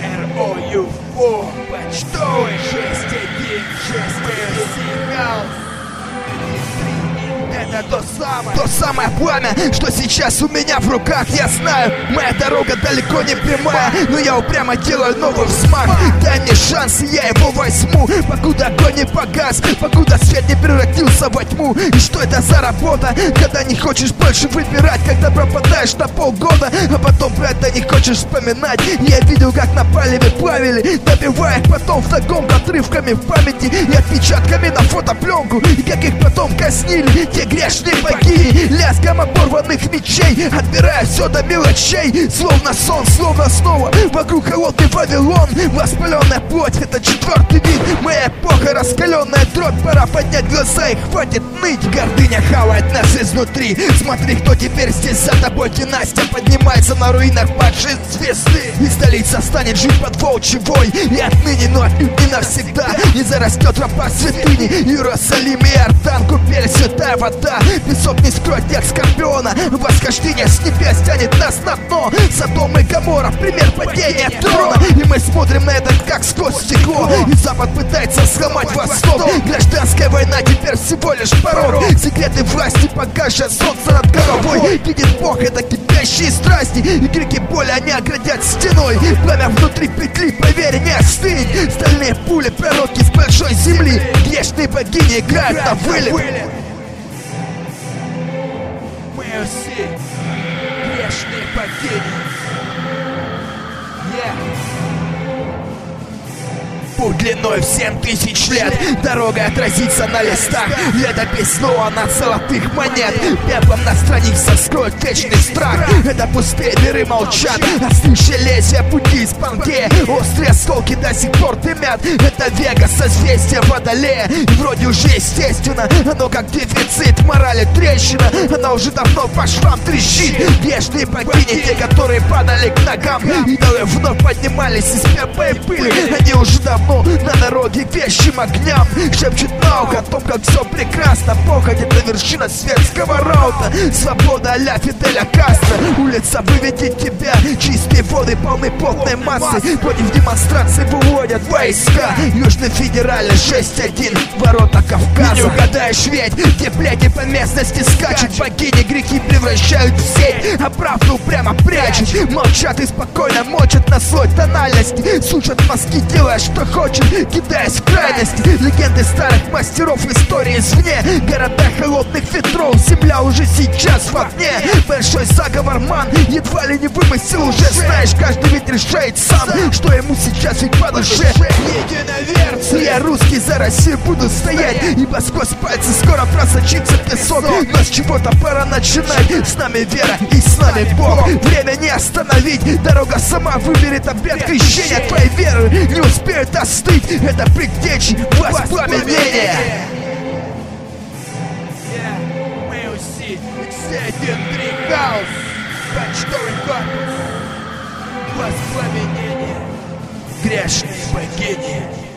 РОЮФО, почтовый 6161 сигнал. Это то самое пламя, что сейчас у меня в руках. Я знаю, моя дорога далеко не прямая, но я упрямо делаю новый взмах. Дай мне шанс, и я его возьму, покуда огонь не погас, покуда свет не превратился во тьму. И что это за работа, когда не хочешь больше выбирать, когда пропадаешь на полгода, а потом про это не хочешь вспоминать. Я видел, как на палеве плавили, добивая их потом вдогонку отрывками в памяти и отпечатками на фотопленку. И как их потом казнили те грешные богини, лязгом оборванных мечей, отбирая все до мелочей. Словно сон, словно снова вокруг холодный Вавилон. Воспаленная плоть, это четвертый вид, моя эпоха, раскаленная дробь. Пора поднять глаза и хватит ныть. Гордыня хавает нас изнутри. Смотри, кто теперь здесь за тобой. Династия поднимается на руинах падшей звезды, и столица станет жить под волчий вой. И отныне, но отнюдь не навсегда, не зарастет тропа святыни. Иерусалим и Иордан, купель, святая вода. Песок не скроет тех скорпиона. Восхождение с небес тянет нас на дно. Содом и Гоморра, пример падения трона. И мы смотрим на это как сквозь стекло. И Запад пытается сломать Восток. Гражданская война теперь всего лишь порог. Секреты власти, погасшее солнце над головой. Видит Бог, это кипящие страсти. И крики боли они оградят стеной. Пламя внутри петли, поверь, не остынет. Стальные пули, пророки с большой земли. Грешные богини играют на вылет. Мы все грешные богини. Путь длиной в 7000 лет, дорога отразится на листах. Летопись снова на золотых монет. Пеплом на страницах скроет вечный страх. Это пустые миры молчат, остывшие лезвия пути из Пангея. Острые осколки до сих пор дымят. Это Вега, созвездие Водолея. И вроде уже естественно, оно как дефицит морали трещина. Она уже давно по швам трещит. Грешные богини, те, которые падали к ногам. Идолы вновь поднимались из пепла и пыли. Они уже давно на дороге к вещим огням шепчет на ухо о том, как все прекрасно. Похоть — это вершина светского раута. Свобода а-ля Фиделя Кастро. Улица выведет тебя, чистые воды полны плотной массы. Против демонстрации выводят войска. Южный федеральный 6-1, ворота Кавказа. Не угадаешь ведь, где бляди по местности скачут. Богини грехи превращают в сеть, а правду прямо прячут. Молчат и спокойно мочат на слой тональности. Сушат мозги, делая что хочет, кидаясь в крайности. Легенды старых мастеров, истории извне. Города холодных ветров, земля уже сейчас в огне. Большой заговор, ман, едва ли не вымысел. Уже знаешь, каждый ведь решает сам, что ему сейчас ведь по душе. Единоверцы, я русский, за Россию буду стоять, ибо сквозь пальцы скоро просочится песок. Но с чего-то пора начинать. С нами вера и с нами Бог. Время не остановить, дорога сама выберет обряд крещения. Твоей веры не успеют остыть, это предтечи воспламенения. Мы уси, X1 Хаус, почтовый корпус, воспламенение, грешные богини.